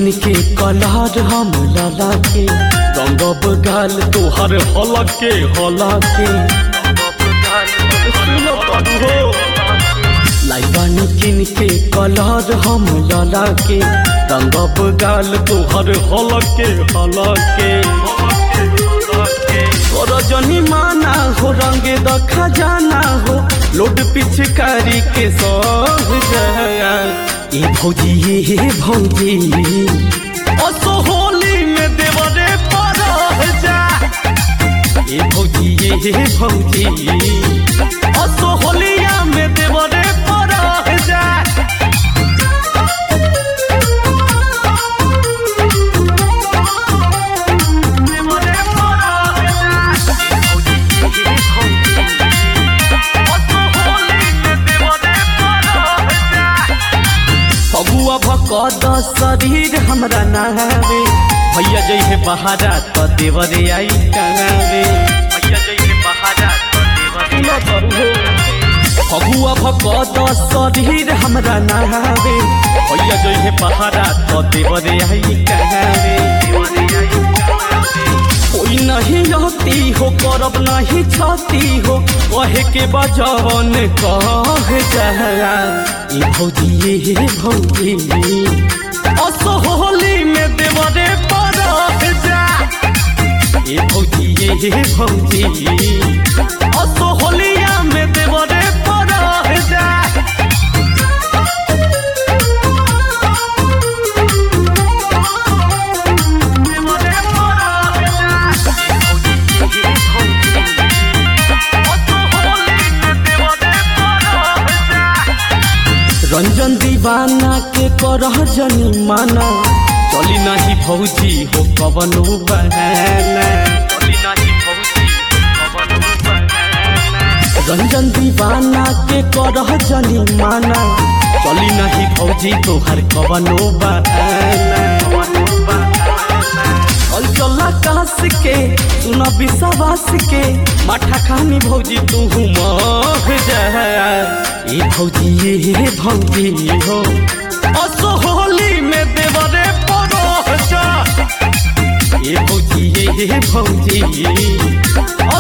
किन के कलर हम लला के रंगब गाल तोहर हलके हलके लाइबानी किन के कलर हम लला के रंगब गाल तोहर हलके हलके रजनी माना हो रंगे द खजाना हो लोड पिचकारी के सह जाया ए भौजी ये भौजी असो होली में देवरे पर जा ए भौजी ये भौजी असो होलिया में देवरे पर जा भकद शरीर हमरा नावे भैया जइहे बहारा त देवरे आई कावे भैया जइहे बहारा त देवरे फगुआ भकद शरीर हमरा नावे भैया जइहे बहारा त देवरे आई कावे कोई नहीं रहती हो करब नहीं छती हो कहे के बजवन कह जा ए भौजी ये भौजी असो होली में देवरे पर जा ए भौजी ये भौजी असो होलिया में देवरे पर जा रंजन दीवाना के करह जनी माना चली नहीं भौजी हो कवनो बहाना चली नहीं भौजी हो कवनो बहाना रंजन दीवाना के करह जनी माना चली नहीं भौजी तोहर कवनो बहाना चला कास के सुना विश्वास के माठा खानी भौजी तू मह जा ए भौजी ये भौजी हो असो होली में देवरे पर जा ए भौजी ये भौजी